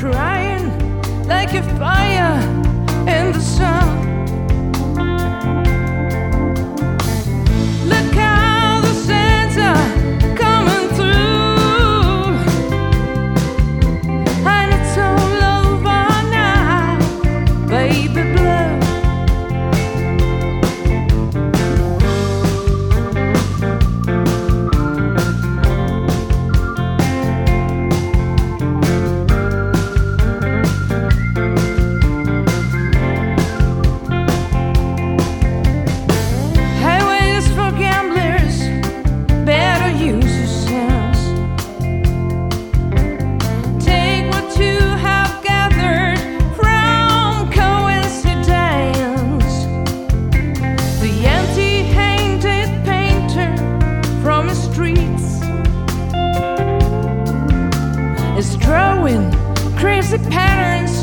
crying like a fire in the sun. Look how the sands are coming through, and it's all over now, baby blue. It's drawing crazy patterns